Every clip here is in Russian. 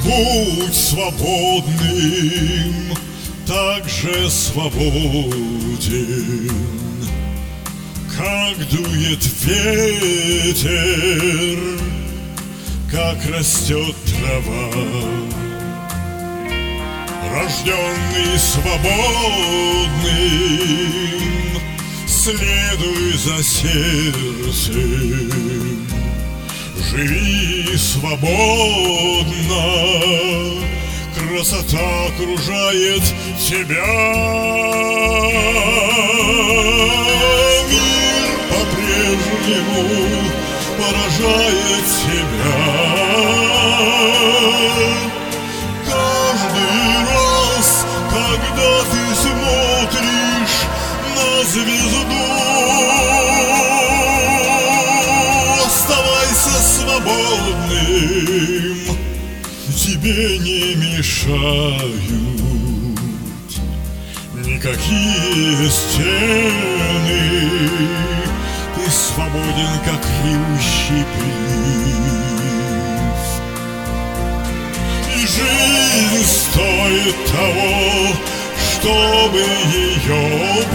Будь свободным, так же свободен, как дует ветер, как растет трава. Рожденный свободным, следуй за сердцем, живи свободно, красота окружает тебя. Мир по-прежнему поражает тебя. Каждый раз, когда ты смотришь на звезду, оставайся свободным, тебе не мешают никакие стены. Ты свободен, как ревущий прилив. И жизнь стоит того, чтобы ее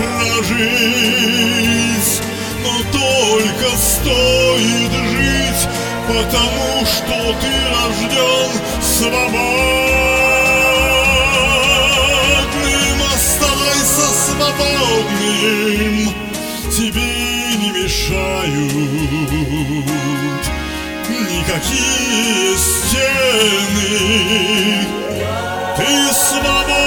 прожить. Но только стоит жить, потому что ты рожден свободным. Оставайся свободным, тебе не мешают никакие стены. Ты свободен.